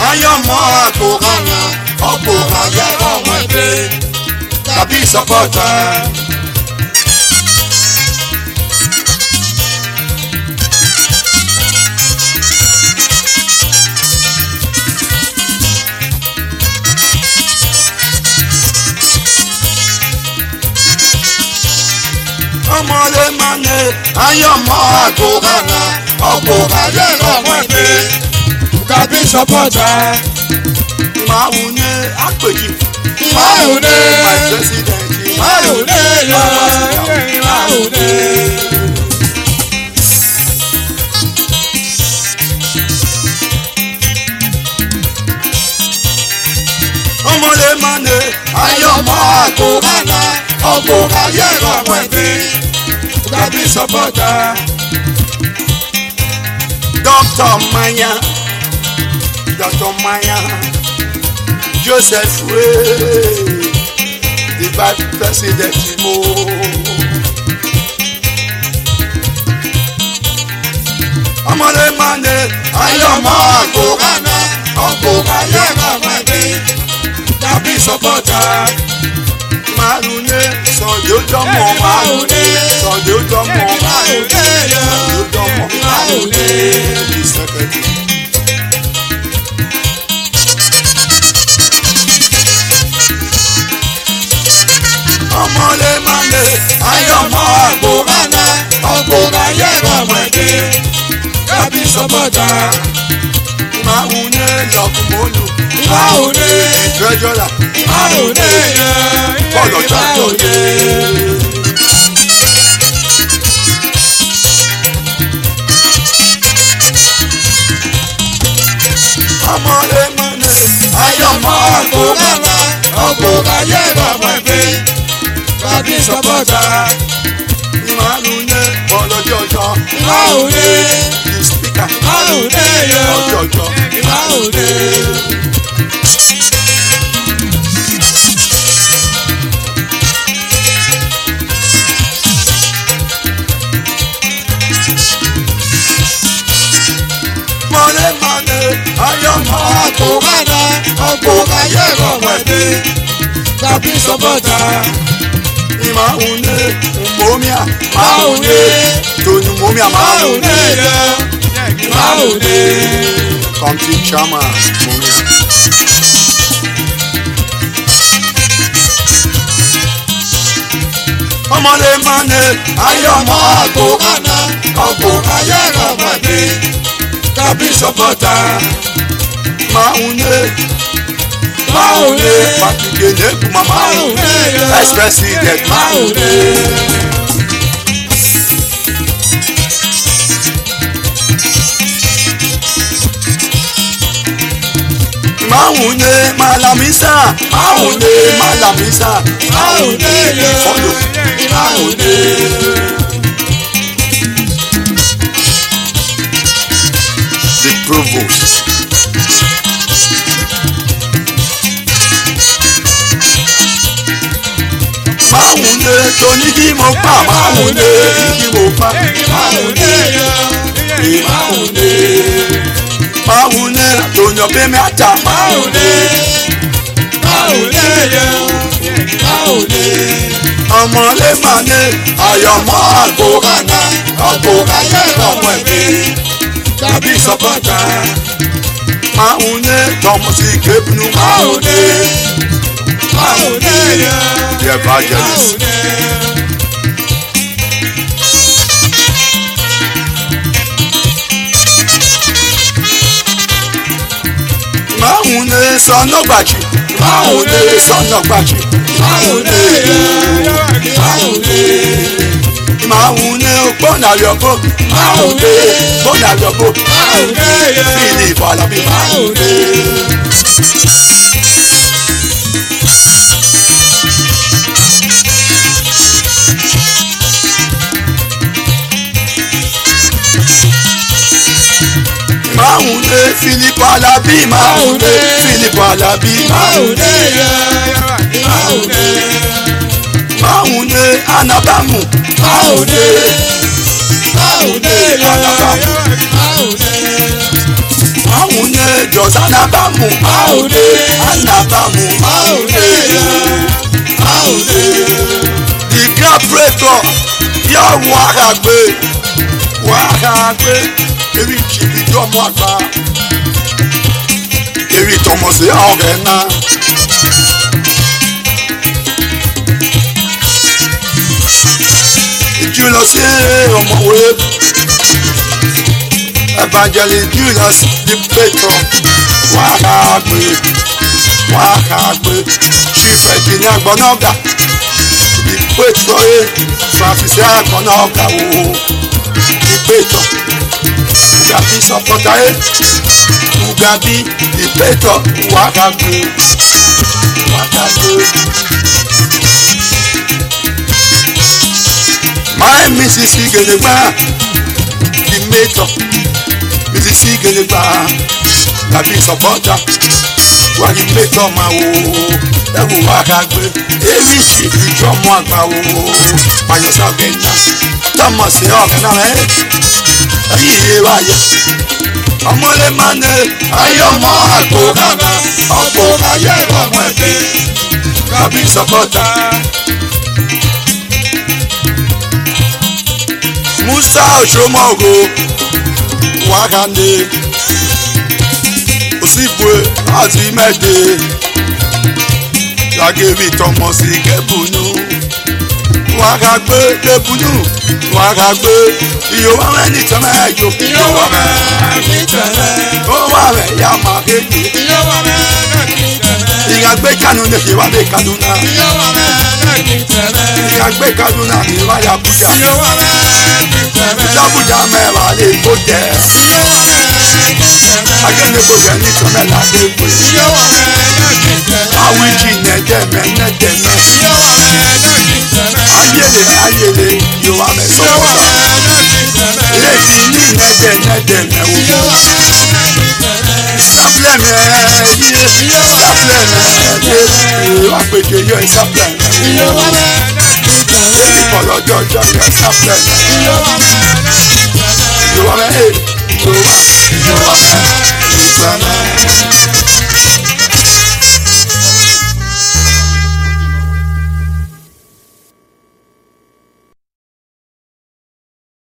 ayọ̀mọ́ àkórànà ọ̀pọ̀ ayé ọmọ ẹgbẹ́ tàbí sọ́pọ̀tà. ọmọlé mane ayọ̀mọ́ àkórànà ọ̀pọ̀ ayé ọmọ ẹgbẹ́ tàbí sọ́pọ̀tà. Maune Akpeji, Maune my president, Maune Maune. Ọmọlé mane ayọ̀mọ́ àkórànà ọ̀pọ̀ ayé ọmọ ẹgbẹ́ tàbí sọ́pọ̀tà. Dr. Maya. Dr. Maya, Joseph Way, the vice president Mo. Ọmọdé mane ayọ̀mọ́ àkórànà ọ̀pọ̀ ayé ọmọ ẹgbẹ́ tàbí sọ́pọ̀tà. Márùné sọ̀dọ̀dọ̀mọ̀ márùné sọ̀dọ̀dọ̀mọ̀ márùné sọ̀dọ̀dọ̀mọ̀ márùné the secretary. Ọmọlé mane ayọ̀mọ́ àkórànà ọ̀pọ̀ ayé ọmọ ẹgbẹ́ tàbí sọ́pọ̀tà. Márùné lọ́kùnmọ́lù Márùné Treasurer Márùné bọ́ọ̀lù jáde. Ọmọlé mane ayọ̀mọ́ àkórànà ọ̀pọ̀ ayé ọmọ ẹgbẹ́ tàbí sọ́pọ̀tà. Márùné ọlọ́jọ́jọ́ Márùné the speaker Márùné ọjọ́jọ́ Márùné. Ọmọlé mane ayọ̀mọ́ àkórànà ọ̀pọ̀ ayé ọmọ ẹgbẹ́ tàbí sọ́pọ̀tà. Maune Mumia Maune Tony Mumia Maune Maune Comty Chama Mumia. Ọmọlé mane ayọ̀mọ́ àkórànà ọ̀pọ̀ ayé ọmọ ẹgbẹ́ tàbí sọ́pọ̀tà. Maune Maune Matukene Kuma Maune ex-president Maune. Maune Malamisa Maune Malamisa Maune Follow Maune. The provost. Maune Tony kí mo pa Maune kí mo pa Maune Maune Maune Tony ọbẹ̀ mi ata Maune Maune Maune. Ọmọlé mane ayọ̀mọ́ àkórànà ọ̀pọ̀ ayé ọmọ ẹgbẹ́ tàbí sọ́pọ̀tà. Maune tọmọsí kébùnú Maune Maune the evangelist. Maune Sọnọgbachi Maune Sọnọgbachi Maune Maune Maune Gbọnàyọ̀bọ Maune Gbọnàyọ̀bọ Maune Philip Alabi Maune. Maune Philip Alabi Maune Philip Alabi Maune Maune Maune Anabamu Maune Maune Anabamu Maune Mahune just anabamu Mahune anabamu Mahune Mahune. The grand praetor yọ wàhàgbé eri jìbìtì ọmọ àgbà eri tọmọsí ọ̀rẹ́ náà. Julius ọmọwé evangelist Julius the praetor wàhàgbé chief engineer gbọnọgà the praetor Francis gbọnọgà wo the praetor Ugabi supporter Ugabi the praetor wàhàgbé. My Mrs. Igelegba, the maker, Mrs. Igelegba, la big supporter, wa the maker ma wo, ewu wàhàgbé, eri chibi jọmọ àgbà wo, Mayosa Genda, Thomas ọ̀gánà rẹ̀, ayé wáyé, ọmọlé mane, ayé ọmọ àgbo kàkà, ọ̀pọ̀ ayé ọmọ ẹ̀gbẹ́, la big supporter. Musa Oshomogo Wakande Osibwe Azimede Yagebi Thomas Ikebunu Wakagbe Kebunu Wakagbe Iyowa meni teme yo Iyowa meni teme Owa me yama keji Iyowa meni teme Igagbe Kanu neke wabe Kaduna Iyowa meni teme Igagbe Kaduna ni waya Abuja Iyowa meni Abuja mẹ́wàá lè kó jẹ. Agẹ́ni kò jẹ ní tọ́mẹ́lá lè pè. Awíjì nẹ́dẹ̀mẹ́ nẹ́dẹ̀mẹ́. Ayẹlẹ yóò wá mẹ́ sọ́wọ́. Lẹ́sìn ní nẹ́dẹ̀mẹ́ wò. Sáplẹ̀mẹ́ yé sáplẹ̀mẹ́ wá pété yọ sáplẹ̀mẹ́. Èmi kọ̀ lọ́jọ́ ọjọ́ yọ sáplẹ̀mẹ́. Yo,